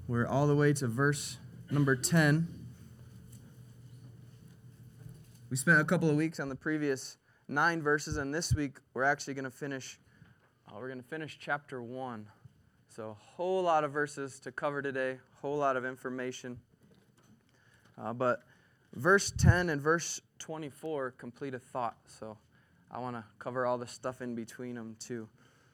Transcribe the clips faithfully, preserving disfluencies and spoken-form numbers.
We're all the way to verse number ten. We spent a couple of weeks on the previous nine verses, and this week we're actually going to finish. Uh, we're going to finish chapter one. So a whole lot of verses to cover today, a whole lot of information. Uh, but verse ten and verse twenty-four complete a thought, so I want to cover all the stuff in between them too.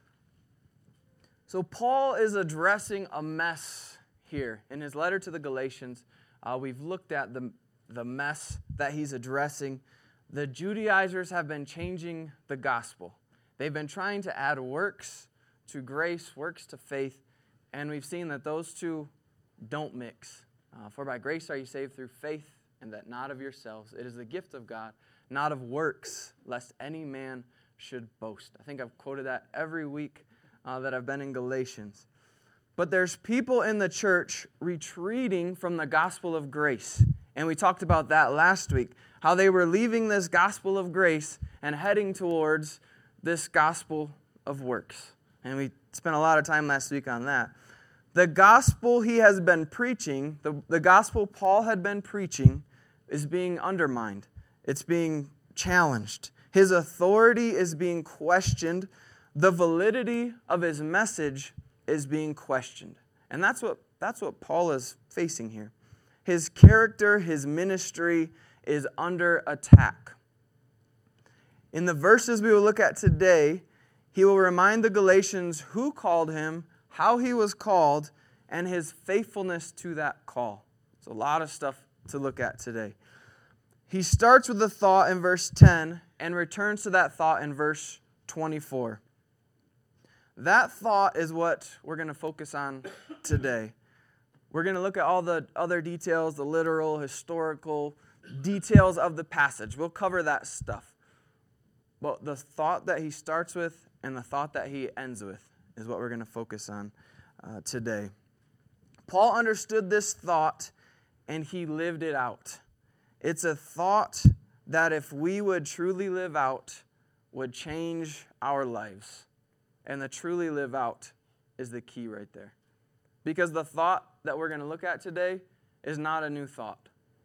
So Paul is addressing a mess here. In his letter to the Galatians, uh, we've looked at the, the mess that he's addressing. The Judaizers have been changing the gospel. They've been trying to add works to grace, works to faith, and we've seen that those two don't mix. Uh, For by grace are you saved through faith, and that not of yourselves. It is the gift of God, not of works, lest any man should boast. I think I've quoted that every week uh, that I've been in Galatians. But there's people in the church retreating from the gospel of grace. And we talked about that last week, how they were leaving this gospel of grace and heading towards this gospel of works. And we spent a lot of time last week on that. The gospel he has been preaching, the, the gospel Paul had been preaching, is being undermined. It's being challenged. His authority is being questioned. The validity of his message is being questioned. And that's what, that's what Paul is facing here. His character, his ministry is under attack. In the verses we will look at today, he will remind the Galatians who called him, how he was called, and his faithfulness to that call. It's a lot of stuff to look at today. He starts with a thought in verse ten and returns to that thought in verse twenty-four. That thought is what we're going to focus on today. We're going to look at all the other details, the literal, historical details of the passage. We'll cover that stuff. But the thought that he starts with and the thought that he ends with is what we're going to focus on uh, today. Paul understood this thought and he lived it out. It's a thought that if we would truly live out, would change our lives. And the truly live out is the key right there. Because the thought that we're going to look at today is not a new thought.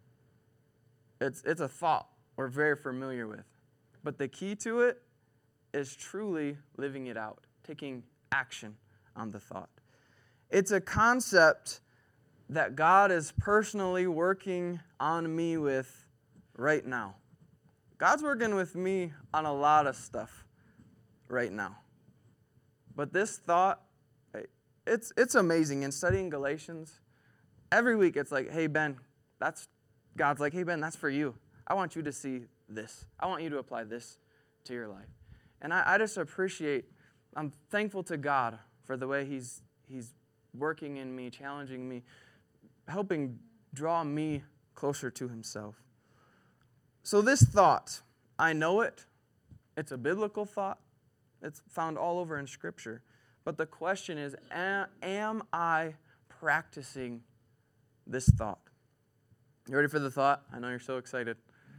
It's, it's a thought we're very familiar with. But the key to it is truly living it out, taking action on the thought. It's a concept that God is personally working on me with right now. God's working with me on a lot of stuff right now. But this thought, it's it's amazing. In studying Galatians, every week it's like, hey, Ben, that's God's like, hey, Ben, that's for you. I want you to see this. I want you to apply this to your life. And I, I just appreciate, I'm thankful to God for the way He's He's working in me, challenging me, helping draw me closer to Himself. So this thought, I know it. It's a biblical thought. It's found all over in Scripture. But the question is, am I practicing this thought? You ready for the thought? I know you're so excited.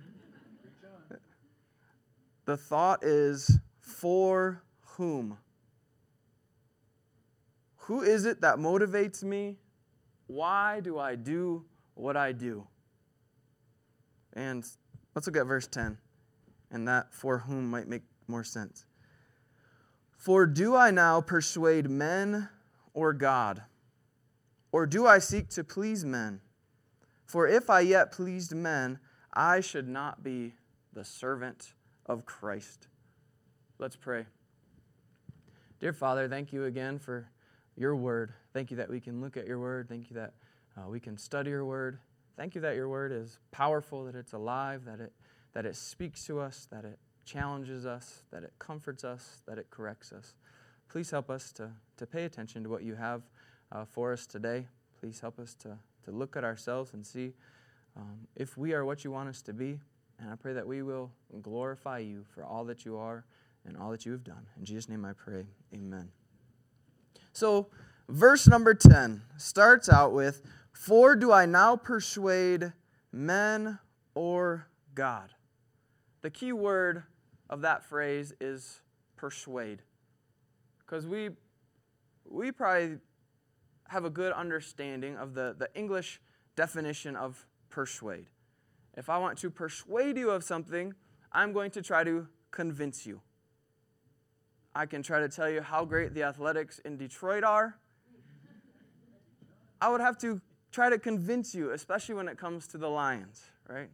The thought is, for whom? Who is it that motivates me? Why do I do what I do? And let's look at verse ten. And that for whom might make more sense. For do I now persuade men or God? Or do I seek to please men? For if I yet pleased men, I should not be the servant of Christ. Let's pray. Dear Father, thank you again for your word. Thank you that we can look at your word. Thank you that uh, we can study your word. Thank you that your word is powerful, that it's alive, that it that it speaks to us, that it challenges us, that it comforts us, that it corrects us. Please help us to, to pay attention to what you have uh, for us today. Please help us to, to look at ourselves and see um, if we are what you want us to be. And I pray that we will glorify you for all that you are and all that you have done. In Jesus' name I pray, amen. So, verse number ten starts out with, for do I now persuade men or God? The key word of that phrase is persuade. Because we we probably have a good understanding of the, the English definition of persuade. If I want to persuade you of something, I'm going to try to convince you. I can try to tell you how great the athletics in Detroit are. I would have to try to convince you, especially when it comes to the Lions, right?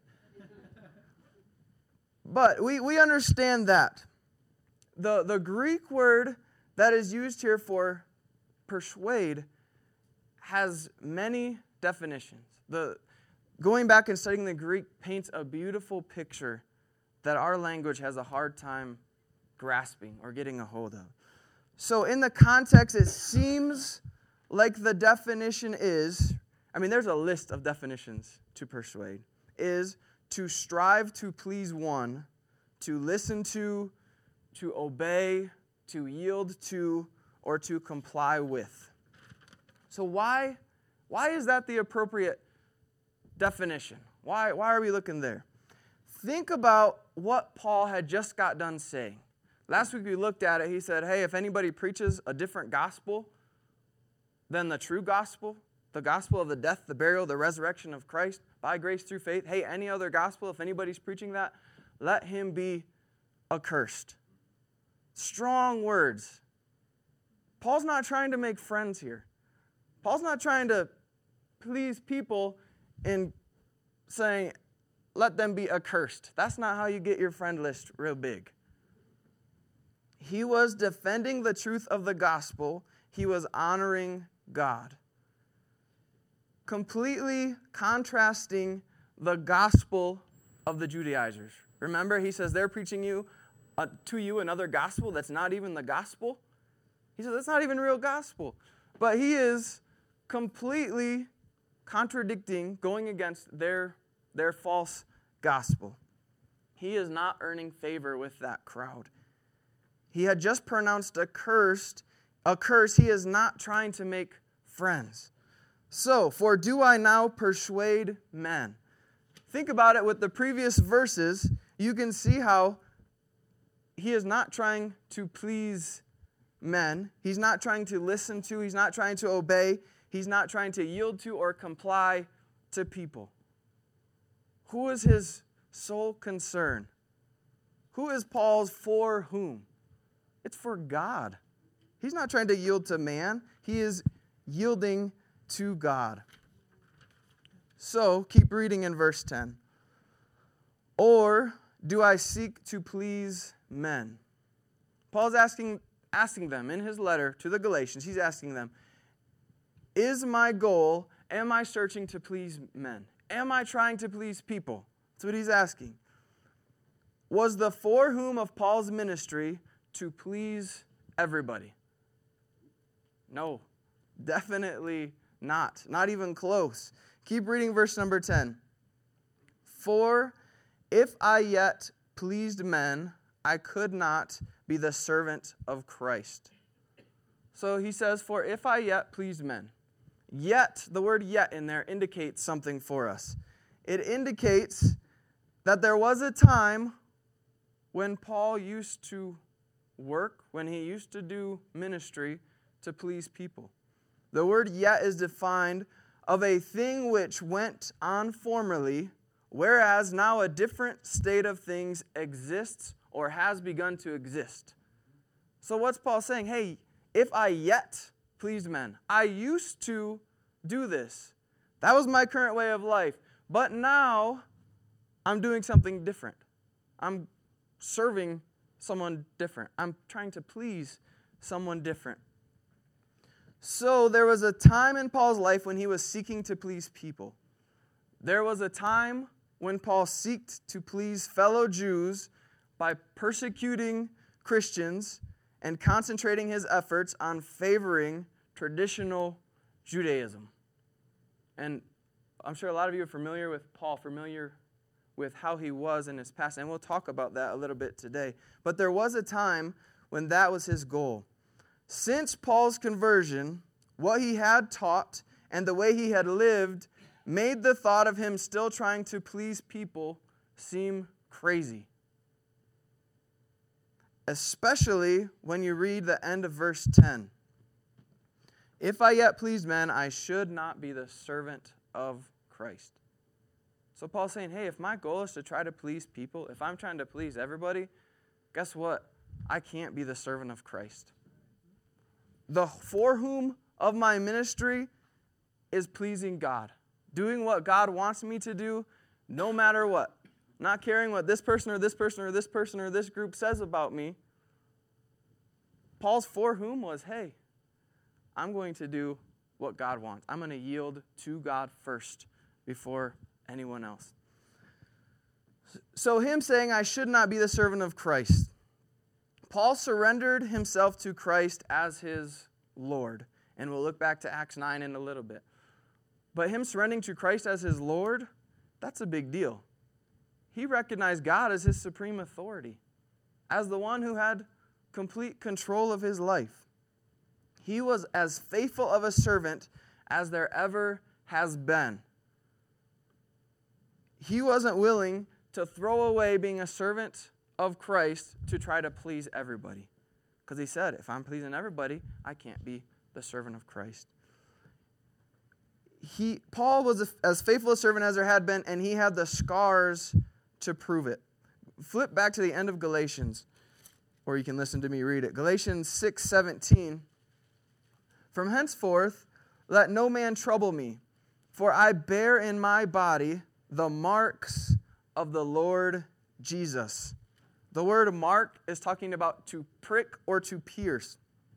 But we, we understand that. The, the Greek word that is used here for persuade has many definitions. The, going back and studying the Greek paints a beautiful picture that our language has a hard time grasping or getting a hold of. So in the context, it seems like the definition is, I mean, there's a list of definitions to persuade, is to strive to please one, to listen to, to obey, to yield to, or to comply with. So why, why is that the appropriate definition? Why, why are we looking there? Think about what Paul had just got done saying. Last week we looked at it. He said, hey, if anybody preaches a different gospel than the true gospel, the gospel of the death, the burial, the resurrection of Christ by grace through faith, hey, any other gospel, if anybody's preaching that, let him be accursed. Strong words. Paul's not trying to make friends here. Paul's not trying to please people in saying, let them be accursed. That's not how you get your friend list real big. He was defending the truth of the gospel. He was honoring God. Completely contrasting the gospel of the Judaizers. Remember, he says they're preaching you uh, to you another gospel that's not even the gospel. He says that's not even real gospel. But he is completely contradicting, going against their, their false gospel. He is not earning favor with that crowd. He had just pronounced a curse. A curse. He is not trying to make friends. So, for do I now persuade men? Think about it with the previous verses. You can see how he is not trying to please men. He's not trying to listen to. He's not trying to obey. He's not trying to yield to or comply to people. Who is his sole concern? Who is Paul's for whom? It's for God. He's not trying to yield to man. He is yielding to God. So, keep reading in verse ten. Or do I seek to please men? Paul's asking, asking them in his letter to the Galatians, he's asking them, is my goal, am I searching to please men? Am I trying to please people? That's what he's asking. Was the for whom of Paul's ministry to please everybody? No, definitely not. Not even close. Keep reading verse number ten. For if I yet pleased men, I could not be the servant of Christ. So he says, for if I yet pleased men. Yet, the word yet in there indicates something for us. It indicates that there was a time when Paul used to work, when he used to do ministry to please people. The word yet is defined of a thing which went on formerly, whereas now a different state of things exists or has begun to exist. So what's Paul saying? Hey, if I yet pleased men, I used to do this. That was my current way of life. But now I'm doing something different. I'm serving someone different. I'm trying to please someone different. So there was a time in Paul's life when he was seeking to please people. There was a time when Paul sought to please fellow Jews by persecuting Christians and concentrating his efforts on favoring traditional Judaism. And I'm sure a lot of you are familiar with Paul, familiar with how he was in his past, and we'll talk about that a little bit today. But there was a time when that was his goal. Since Paul's conversion, what he had taught and the way he had lived made the thought of him still trying to please people seem crazy. Especially when you read the end of verse ten. If I yet pleased men, I should not be the servant of Christ. So Paul's saying, hey, if my goal is to try to please people, if I'm trying to please everybody, guess what? I can't be the servant of Christ. The for whom of my ministry is pleasing God. Doing what God wants me to do, no matter what. Not caring what this person or this person or this person or this group says about me. Paul's for whom was, hey, I'm going to do what God wants. I'm going to yield to God first before anyone else. So him saying, I should not be the servant of Christ. Paul surrendered himself to Christ as his Lord. And we'll look back to Acts nine in a little bit. But him surrendering to Christ as his Lord, that's a big deal. He recognized God as his supreme authority, as the one who had complete control of his life. He was as faithful of a servant as there ever has been. He wasn't willing to throw away being a servant of Christ to try to please everybody. Because he said, if I'm pleasing everybody, I can't be the servant of Christ. He, Paul was as faithful a servant as there had been, and he had the scars to prove it. Flip back to the end of Galatians, or you can listen to me read it. Galatians six seventeen. From henceforth, let no man trouble me, for I bear in my body the marks of the Lord Jesus. The word mark is talking about to prick or to pierce.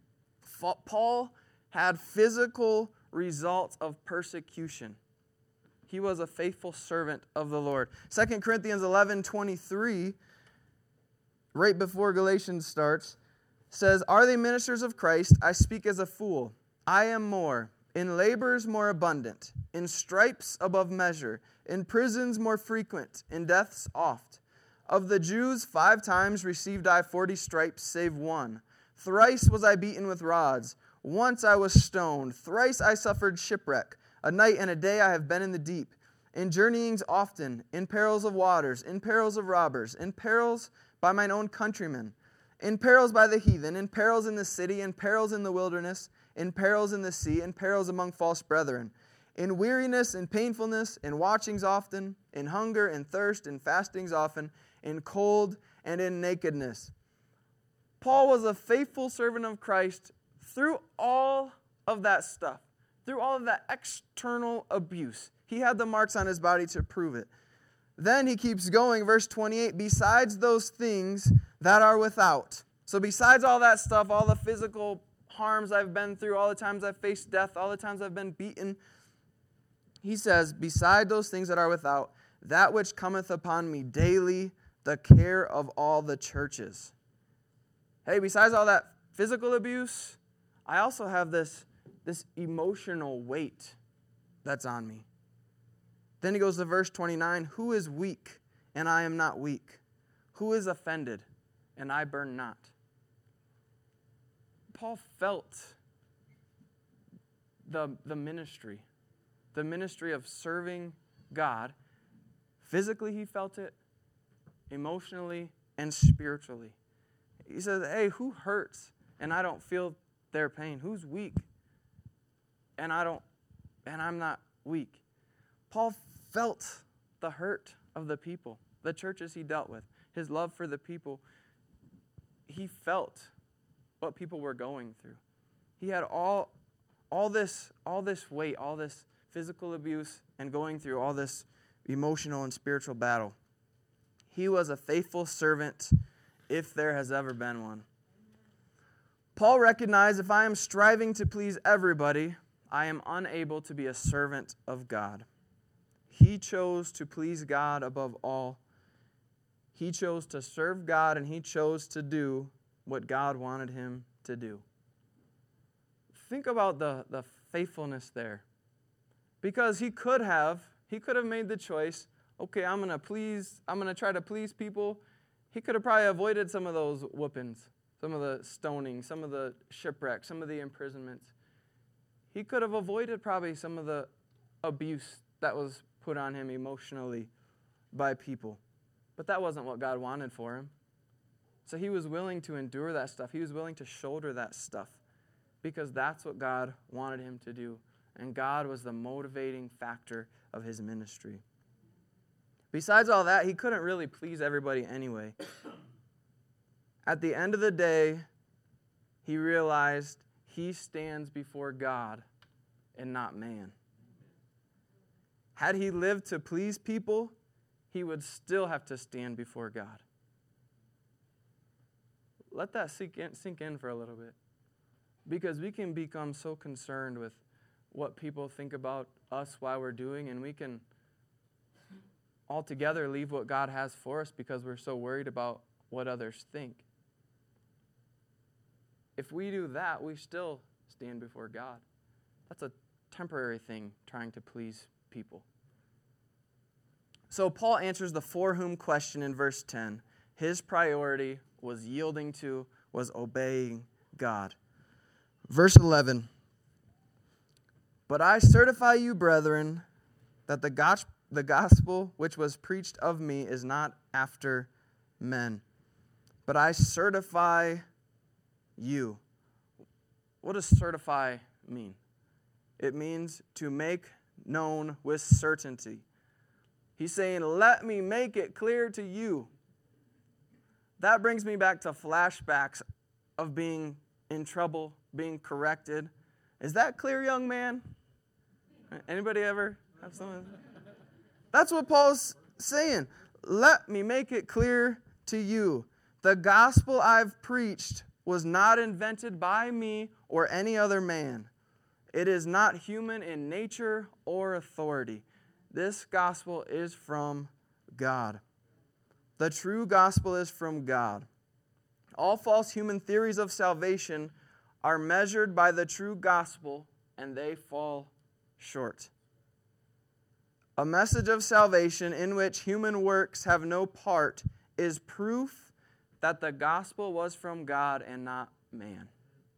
Paul had physical results of persecution. He was a faithful servant of the Lord. Second Corinthians eleven twenty-three, right before Galatians starts, says, Are they ministers of Christ? I speak as a fool. I am more. In labors more abundant. In stripes above measure. In prisons more frequent. In deaths oft. Of the Jews five times received I forty stripes, save one. Thrice was I beaten with rods. Once I was stoned. Thrice I suffered shipwreck. A night and a day I have been in the deep. In journeyings often. In perils of waters. In perils of robbers. In perils by mine own countrymen. In perils by the heathen. In perils in the city. In perils in the wilderness. In perils in the sea. In perils among false brethren. In weariness and painfulness. In watchings often. In hunger and thirst. In fastings often. In cold and in nakedness. Paul was a faithful servant of Christ through all of that stuff, through all of that external abuse. He had the marks on his body to prove it. Then he keeps going, verse twenty-eight, besides those things that are without. So besides all that stuff, all the physical harms I've been through, all the times I've faced death, all the times I've been beaten, he says, beside those things that are without, that which cometh upon me daily, the care of all the churches. Hey, besides all that physical abuse, I also have this, this emotional weight that's on me. Then he goes to verse twenty-nine, who is weak, and I am not weak? Who is offended, and I burn not? Paul felt the, the ministry, the ministry of serving God. Physically, he felt it. Emotionally and spiritually. He says, hey, who hurts and I don't feel their pain? Who's weak and I don't, and I'm not weak? Paul felt the hurt of the people, the churches he dealt with, his love for the people. He felt what people were going through. He had all, all this, all this weight, all this physical abuse, and going through all this emotional and spiritual battle. He was a faithful servant if there has ever been one. Paul recognized if I am striving to please everybody, I am unable to be a servant of God. He chose to please God above all. He chose to serve God, and he chose to do what God wanted him to do. Think about the, the faithfulness there. Because he could have, he could have made the choice, okay, I'm going to please, I'm going to try to please people. He could have probably avoided some of those whoopings, some of the stoning, some of the shipwreck, some of the imprisonments. He could have avoided probably some of the abuse that was put on him emotionally by people. But that wasn't what God wanted for him. So he was willing to endure that stuff. He was willing to shoulder that stuff because that's what God wanted him to do. And God was the motivating factor of his ministry. Besides all that, he couldn't really please everybody anyway. At the end of the day, he realized he stands before God and not man. Had he lived to please people, he would still have to stand before God. Let that sink in, sink in for a little bit. Because we can become so concerned with what people think about us while we're doing, and we can altogether leave what God has for us because we're so worried about what others think. If we do that, we still stand before God. That's a temporary thing, trying to please people. So Paul answers the for whom question in verse ten. His priority was yielding to, was obeying God. Verse eleven. But I certify you, brethren, that the gospel, the gospel which was preached of me is not after men, but I certify you. What does certify mean? It means to make known with certainty. He's saying, let me make it clear to you. That brings me back to flashbacks of being in trouble, being corrected. Is that clear, young man? Anybody ever have something? That's what Paul's saying. Let me make it clear to you. The gospel I've preached was not invented by me or any other man. It is not human in nature or authority. This gospel is from God. The true gospel is from God. All false human theories of salvation are measured by the true gospel, and they fall short. A message of salvation in which human works have no part is proof that the gospel was from God and not man.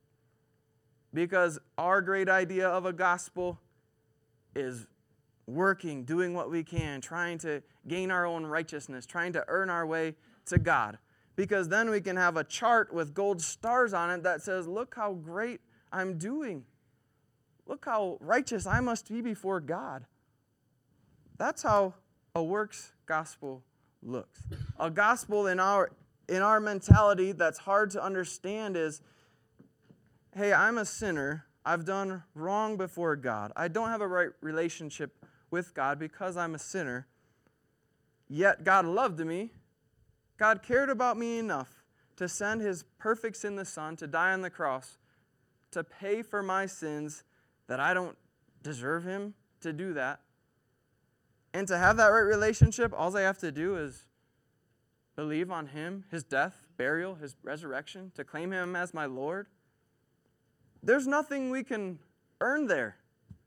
Because our great idea of a gospel is working, doing what we can, trying to gain our own righteousness, trying to earn our way to God. Because then we can have a chart with gold stars on it that says, look how great I'm doing. Look how righteous I must be before God. That's how a works gospel looks. A gospel in our in our mentality that's hard to understand is, hey, I'm a sinner. I've done wrong before God. I don't have a right relationship with God because I'm a sinner. Yet God loved me. God cared about me enough to send His perfect sinless Son to die on the cross to pay for my sins that I don't deserve Him to do that. And to have that right relationship, all I have to do is believe on Him, His death, burial, His resurrection, to claim Him as my Lord. There's nothing we can earn there.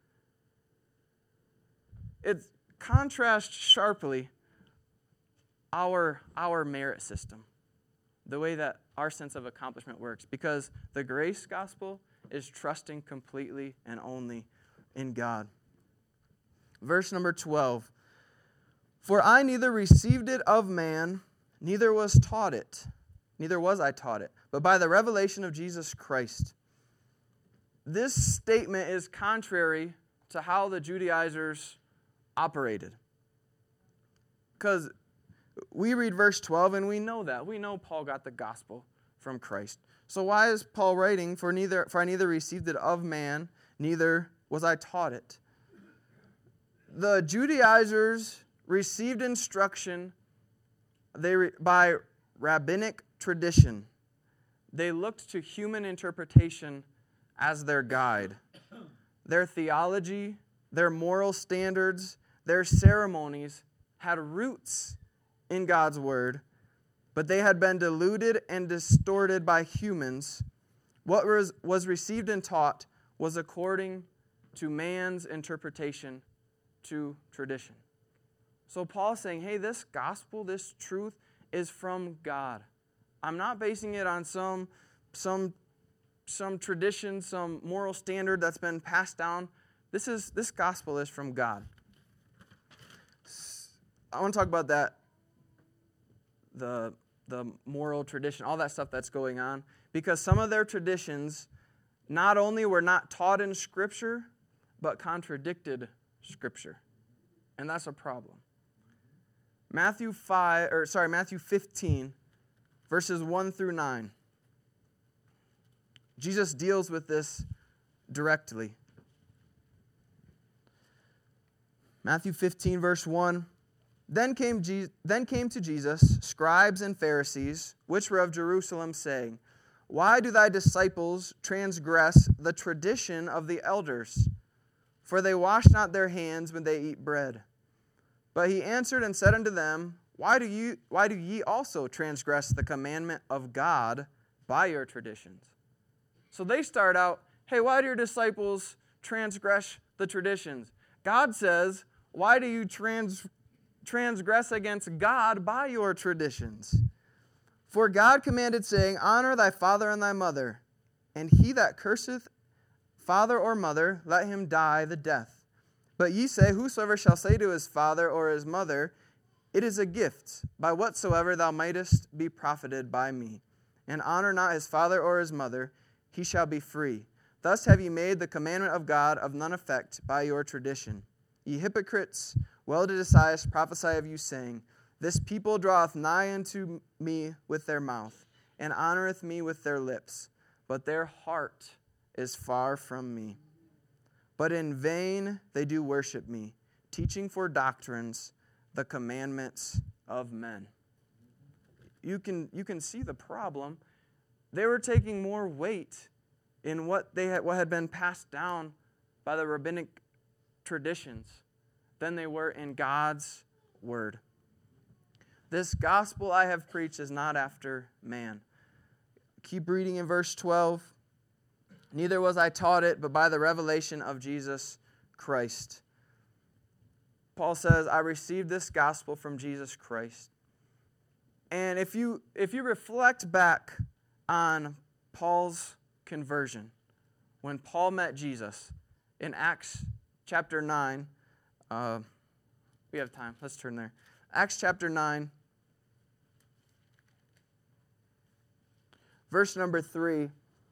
It contrasts sharply our, our merit system, the way that our sense of accomplishment works, because the grace gospel is trusting completely and only in God. Verse number twelve. For I neither received it of man, neither was taught it, neither was I taught it, but by the revelation of Jesus Christ. This statement is contrary to how the Judaizers operated. Because we read verse twelve and we know that. We know Paul got the gospel from Christ. So why is Paul writing, for neither for I neither received it of man, neither was I taught it? The Judaizers received instruction they re, by rabbinic tradition. They looked to human interpretation as their guide. Their theology, their moral standards, their ceremonies had roots in God's word, but they had been diluted and distorted by humans. What was, was received and taught was according to man's interpretation to tradition. So Paul's saying, hey, this gospel, this truth is from God. I'm not basing it on some, some, some tradition, some moral standard that's been passed down. This is this gospel is from God. I want to talk about that, the, the moral tradition, all that stuff that's going on, because some of their traditions not only were not taught in Scripture, but contradicted Scripture. And that's a problem. Matthew five, or sorry, Matthew fifteen, verses one through nine. Jesus deals with this directly. Matthew fifteen, verse one. Then came, Je- then came to Jesus scribes and Pharisees, which were of Jerusalem, saying, Why do thy disciples transgress the tradition of the elders? For they wash not their hands when they eat bread. But he answered and said unto them, Why do you, why do ye also transgress the commandment of God by your traditions? So they start out, hey, why do your disciples transgress the traditions? God says, why do you trans, transgress against God by your traditions? For God commanded, saying, Honor thy father and thy mother, and he that curseth father or mother, let him die the death. But ye say, Whosoever shall say to his father or his mother, It is a gift, by whatsoever thou mightest be profited by me, and honor not his father or his mother, he shall be free. Thus have ye made the commandment of God of none effect by your tradition. Ye hypocrites, well did Esaias prophesy of you, saying, This people draweth nigh unto me with their mouth, and honoreth me with their lips, but their heart is far from me. But in vain they do worship me, teaching for doctrines the commandments of men. You can, you can see the problem. They were taking more weight in what they had, what had been passed down by the rabbinic traditions than they were in God's word. This gospel I have preached is not after man. Keep reading in verse twelve. Neither was I taught it, but by the revelation of Jesus Christ. Paul says, I received this gospel from Jesus Christ. And if you if you reflect back on Paul's conversion, when Paul met Jesus in Acts chapter nine, uh, we have time, let's turn there. Acts chapter nine, verse number three.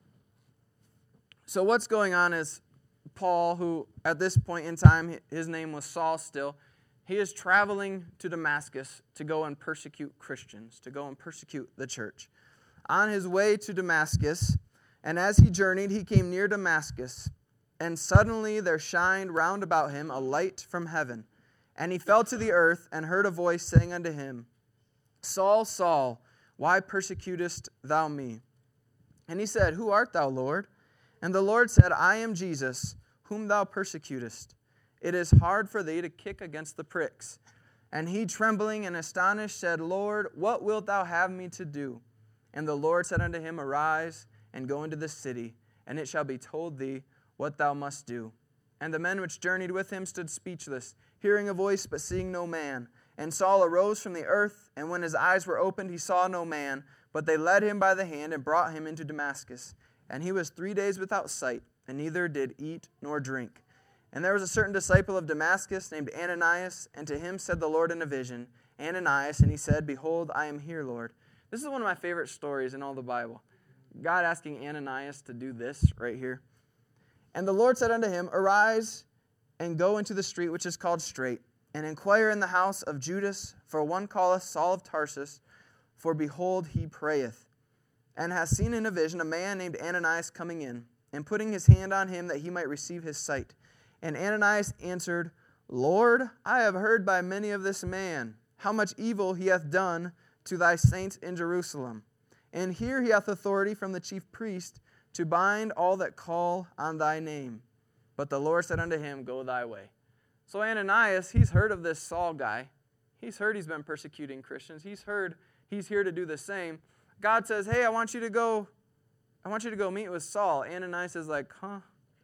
So what's going on is Paul, who at this point in time, his name was Saul still, he is traveling to Damascus to go and persecute Christians, to go and persecute the church. On his way to Damascus, and as he journeyed, he came near Damascus, and suddenly there shined round about him a light from heaven. And he fell to the earth, and heard a voice saying unto him, Saul, Saul, why persecutest thou me? And he said, Who art thou, Lord? And the Lord said, I am Jesus, whom thou persecutest. It is hard for thee to kick against the pricks. And he, trembling and astonished, said, Lord, what wilt thou have me to do? And the Lord said unto him, Arise, and go into the city, and it shall be told thee what thou must do. And the men which journeyed with him stood speechless, hearing a voice, but seeing no man. And Saul arose from the earth, and when his eyes were opened, he saw no man, but they led him by the hand and brought him into Damascus. And he was three days without sight, and neither did eat nor drink. And there was a certain disciple of Damascus named Ananias, and to him said the Lord in a vision, Ananias, and he said, Behold, I am here, Lord. This is one of my favorite stories in all the Bible. God asking Ananias to do this right here. And the Lord said unto him, Arise, and go into the street which is called Straight, and inquire in the house of Judas, for one calleth Saul of Tarsus, for behold, he prayeth. And hath seen in a vision a man named Ananias coming in, and putting his hand on him that he might receive his sight. And Ananias answered, Lord, I have heard by many of this man, how much evil he hath done to thy saints in Jerusalem. And here he hath authority from the chief priest to bind all that call on thy name. But the Lord said unto him, Go thy way. So Ananias, he's heard of this Saul guy. He's heard he's been persecuting Christians. He's heard he's here to do the same. God says, hey, I want you to go, I want you to go meet with Saul. Ananias is like, huh?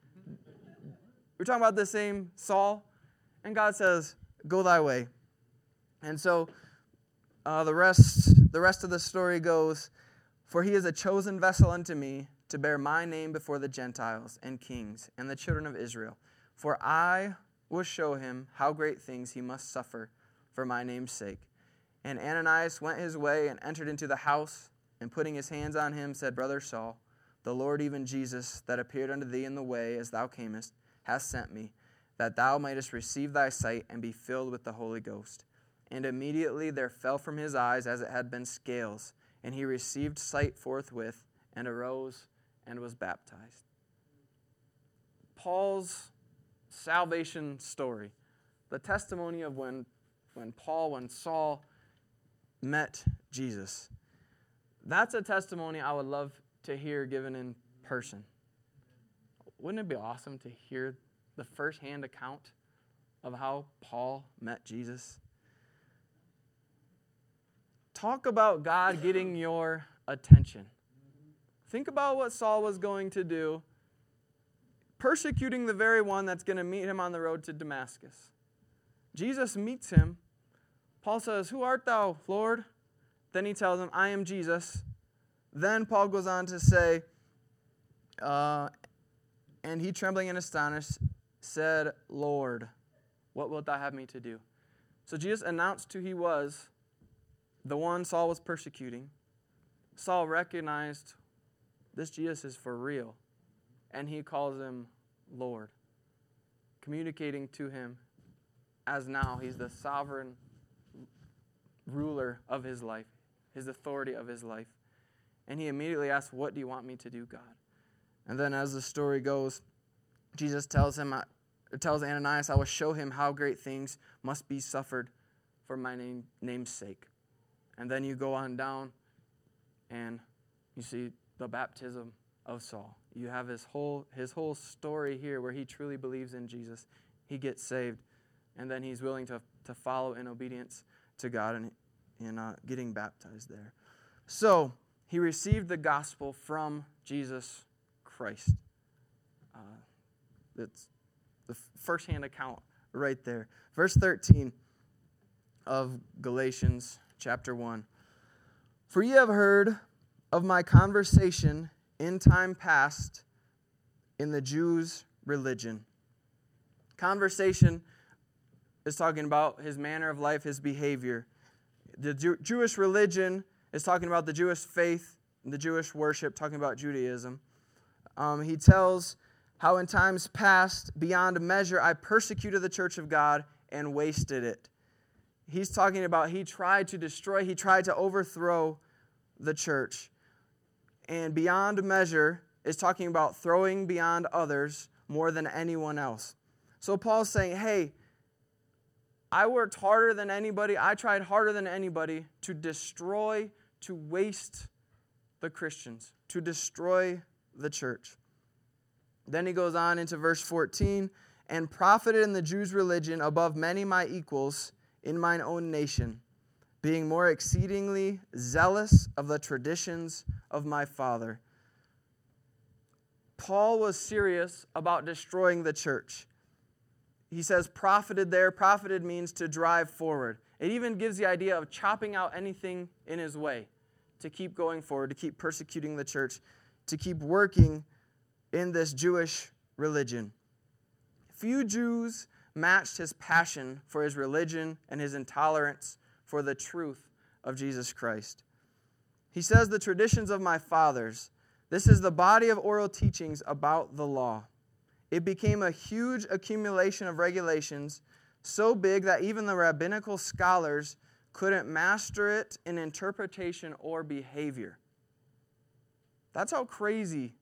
We're talking about the same Saul? And God says, go thy way. And so uh, the rest, the rest of the story goes, for he is a chosen vessel unto me to bear my name before the Gentiles and kings and the children of Israel. For I will show him how great things he must suffer for my name's sake. And Ananias went his way and entered into the house, and putting his hands on him, said, Brother Saul, the Lord, even Jesus, that appeared unto thee in the way as thou camest, hath sent me, that thou mightest receive thy sight and be filled with the Holy Ghost. And immediately there fell from his eyes as it had been scales, and he received sight forthwith, and arose and was baptized. Paul's salvation story, the testimony of when, when Paul, when Saul met Jesus. That's a testimony I would love to hear given in person. Wouldn't it be awesome to hear the first-hand account of how Paul met Jesus? Talk about God getting your attention. Think about what Saul was going to do, persecuting the very one that's going to meet him on the road to Damascus. Jesus meets him. Paul says, "Who art thou, Lord?" Then he tells him, "I am Jesus." Then Paul goes on to say, uh, and he, trembling and astonished, said, "Lord, what wilt thou have me to do?" So Jesus announced who he was, the one Saul was persecuting. Saul recognized this Jesus is for real, and he calls him Lord, communicating to him as now he's the sovereign ruler of his life, his authority of his life. And he immediately asks, "What do you want me to do, God?" And then as the story goes, Jesus tells him, tells Ananias, "I will show him how great things must be suffered for my name, name's sake." And then you go on down and you see the baptism of Saul. You have his whole his whole story here where he truly believes in Jesus. He gets saved, and then he's willing to, to follow in obedience to God and, and uh, getting baptized there. So he received the gospel from Jesus Christ. Uh, that's the first-hand account right there. Verse thirteen of Galatians chapter one. "For ye have heard of my conversation in time past in the Jews' religion." Conversation is talking about his manner of life, his behavior. The Jew- Jewish religion is talking about the Jewish faith, the Jewish worship, talking about Judaism. Um, he tells how in times past, beyond measure, I persecuted the church of God and wasted it. He's talking about he tried to destroy, he tried to overthrow the church. And beyond measure is talking about throwing beyond others more than anyone else. So Paul's saying, hey, I worked harder than anybody, I tried harder than anybody to destroy, to waste the Christians, to destroy the church. Then he goes on into verse fourteen, and profited in the Jews' religion above many my equals in mine own nation, being more exceedingly zealous of the traditions of my father. Paul was serious about destroying the church. He says profited there. Profited means to drive forward. It even gives the idea of chopping out anything in his way to keep going forward, to keep persecuting the church, to keep working in this Jewish religion. Few Jews matched his passion for his religion and his intolerance for the truth of Jesus Christ. He says, the traditions of my fathers. This is the body of oral teachings about the law. It became a huge accumulation of regulations, so big that even the rabbinical scholars couldn't master it in interpretation or behavior. That's how crazy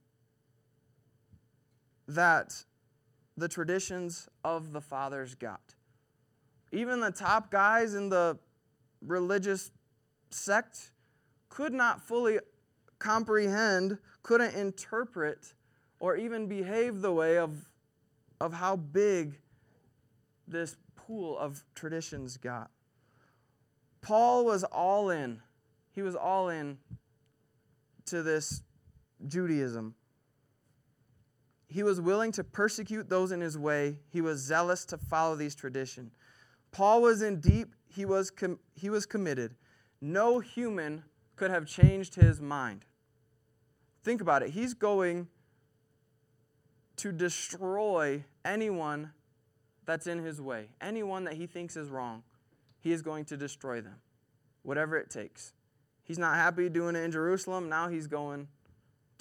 that the traditions of the fathers got. Even the top guys in the religious sect could not fully comprehend, couldn't interpret, or even behave the way of, of how big this pool of traditions got. Paul was all in. He was all in to this Judaism. He was willing to persecute those in his way. He was zealous to follow these traditions. Paul was in deep, he was com- he was committed. No human could have changed his mind. Think about it. He's going to destroy anyone that's in his way. Anyone that he thinks is wrong, he is going to destroy them, whatever it takes. He's not happy doing it in Jerusalem. Now he's going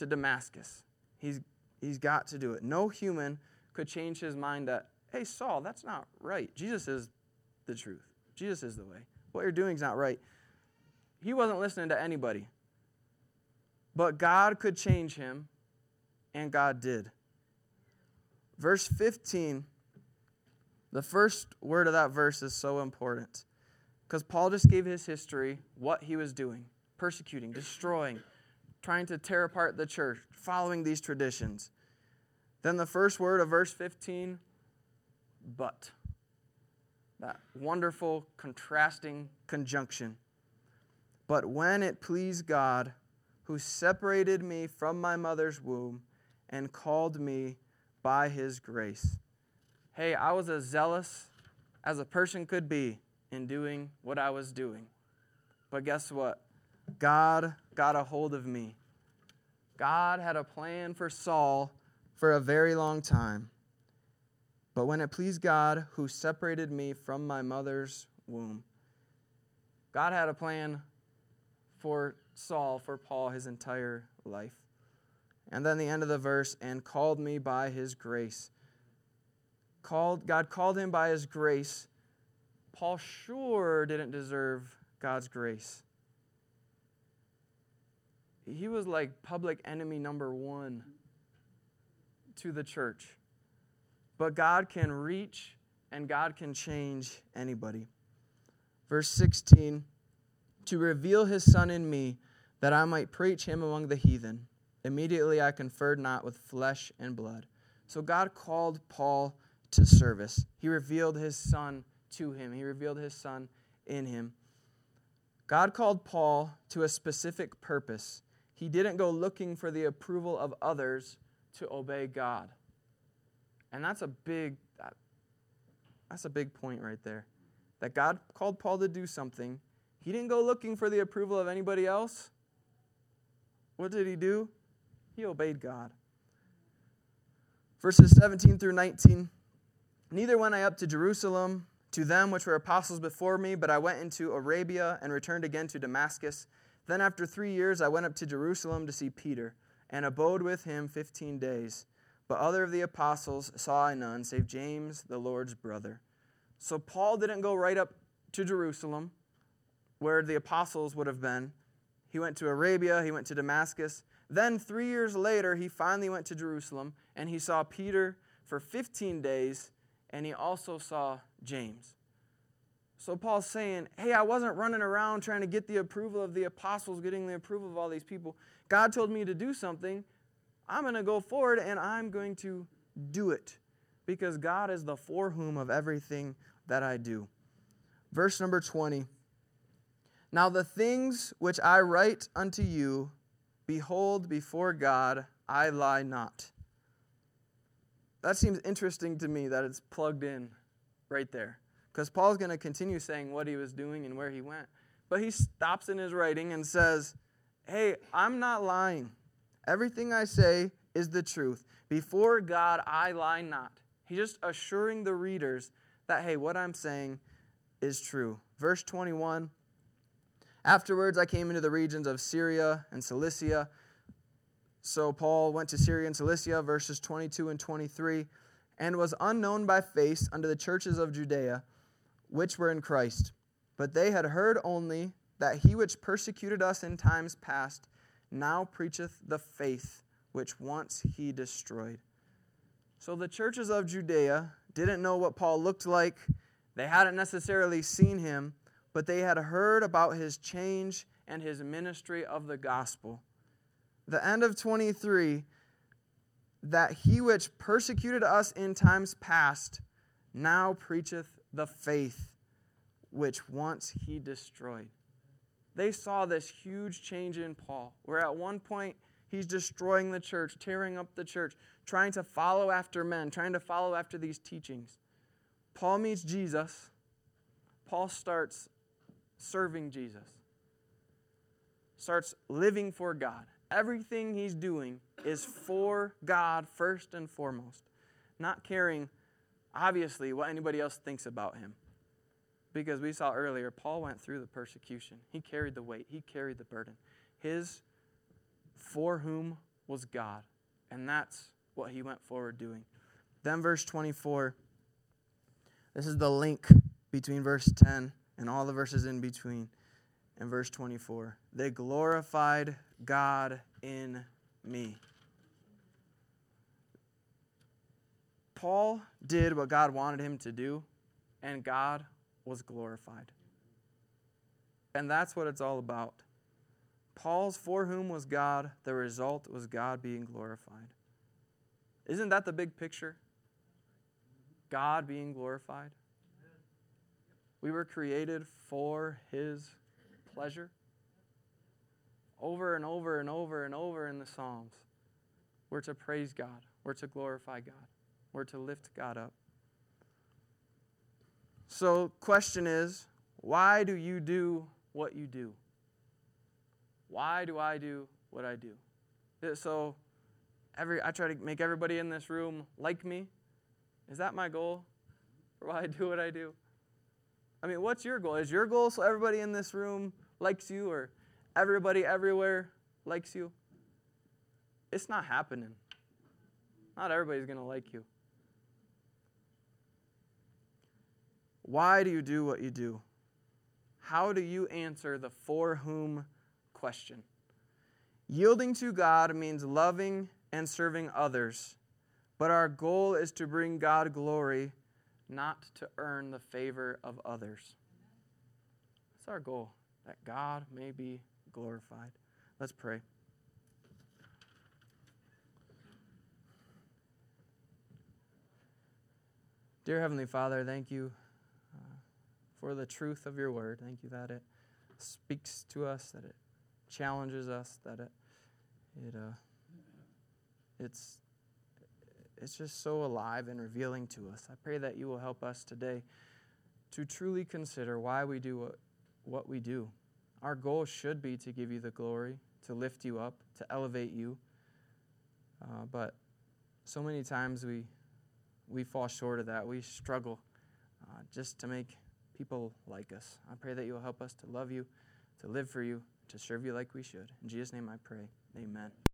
to Damascus. He's, he's got to do it. No human could change his mind that, hey, Saul, that's not right. Jesus is the truth. Jesus is the way. What you're doing is not right. He wasn't listening to anybody. But God could change him, and God did. Verse fifteen, the first word of that verse is so important. Because Paul just gave his history, what he was doing, persecuting, destroying, trying to tear apart the church, following these traditions. Then the first word of verse fifteen, but. That wonderful contrasting conjunction. But when it pleased God, who separated me from my mother's womb and called me by his grace. Hey, I was as zealous as a person could be in doing what I was doing. But guess what? God got a hold of me. God had a plan for Saul for a very long time. But when it pleased God, who separated me from my mother's womb. God had a plan for Saul, for Paul, his entire life. And then the end of the verse, and called me by his grace. Called, God called him by his grace. Paul sure didn't deserve God's grace. He was like public enemy number one to the church. But God can reach and God can change anybody. Verse sixteen, to reveal his Son in me, that I might preach him among the heathen. Immediately I conferred not with flesh and blood. So God called Paul to service. He revealed his Son to him. He revealed his Son in him. God called Paul to a specific purpose. He didn't go looking for the approval of others to obey God. And that's a big, that, that's a big point right there. That God called Paul to do something. He didn't go looking for the approval of anybody else. What did he do? He obeyed God. Verses seventeen through nineteen. Neither went I up to Jerusalem to them which were apostles before me, but I went into Arabia and returned again to Damascus. Then after three years I went up to Jerusalem to see Peter, and abode with him fifteen days. But other of the apostles saw I none, save James, the Lord's brother. So Paul didn't go right up to Jerusalem, where the apostles would have been. He went to Arabia, he went to Damascus. Then three years later, he finally went to Jerusalem, and he saw Peter for fifteen days, and he also saw James. So Paul's saying, hey, I wasn't running around trying to get the approval of the apostles, getting the approval of all these people. God told me to do something. I'm going to go forward, and I'm going to do it, because God is the for whom of everything that I do. Verse number twenty. Now the things which I write unto you, behold, before God I lie not. That seems interesting to me that it's plugged in right there. Because Paul's going to continue saying what he was doing and where he went. But he stops in his writing and says, hey, I'm not lying. Everything I say is the truth. Before God I lie not. He's just assuring the readers that, hey, what I'm saying is true. Verse twenty-one. Afterwards I came into the regions of Syria and Cilicia. So Paul went to Syria and Cilicia, verses twenty-two and twenty-three, and was unknown by face unto the churches of Judea, which were in Christ. But they had heard only that he which persecuted us in times past now preacheth the faith which once he destroyed. So the churches of Judea didn't know what Paul looked like. They hadn't necessarily seen him, but they had heard about his change and his ministry of the gospel. The end of twenty-three, that he which persecuted us in times past now preacheth the faith which once he destroyed. They saw this huge change in Paul, where at one point he's destroying the church, tearing up the church, trying to follow after men, trying to follow after these teachings. Paul meets Jesus. Paul starts serving Jesus, starts living for God. Everything he's doing is for God first and foremost, not caring, obviously, what anybody else thinks about him. Because we saw earlier, Paul went through the persecution. He carried the weight. He carried the burden. His for whom was God. And that's what he went forward doing. Then verse twenty-four, this is the link between verse ten and all the verses in between. And verse twenty-four, they glorified God in me. Paul did what God wanted him to do, and God was glorified. And that's what it's all about. Paul's for whom was God, the result was God being glorified. Isn't that the big picture? God being glorified. We were created for his pleasure. Over and over and over and over in the Psalms, we're to praise God. We're to glorify God. We're to lift God up. So, question is, why do you do what you do? Why do I do what I do? So, every I try to make everybody in this room like me. Is that my goal for why I do what I do? I mean, what's your goal? Is your goal so everybody in this room likes you, or everybody everywhere likes you? It's not happening. Not everybody's going to like you. Why do you do what you do? How do you answer the for whom question? Yielding to God means loving and serving others, but our goal is to bring God glory, not to earn the favor of others. That's our goal, that God may be glorified. Let's pray. Dear Heavenly Father, thank you uh, for the truth of your word. Thank you that it speaks to us, that it challenges us, that it it uh, it's it's just so alive and revealing to us. I pray that you will help us today to truly consider why we do what, what we do. Our goal should be to give you the glory, to lift you up, to elevate you. Uh, but so many times we we fall short of that. We struggle uh, just to make people like us. I pray that you will help us to love you, to live for you, to serve you like we should. In Jesus' name I pray. Amen.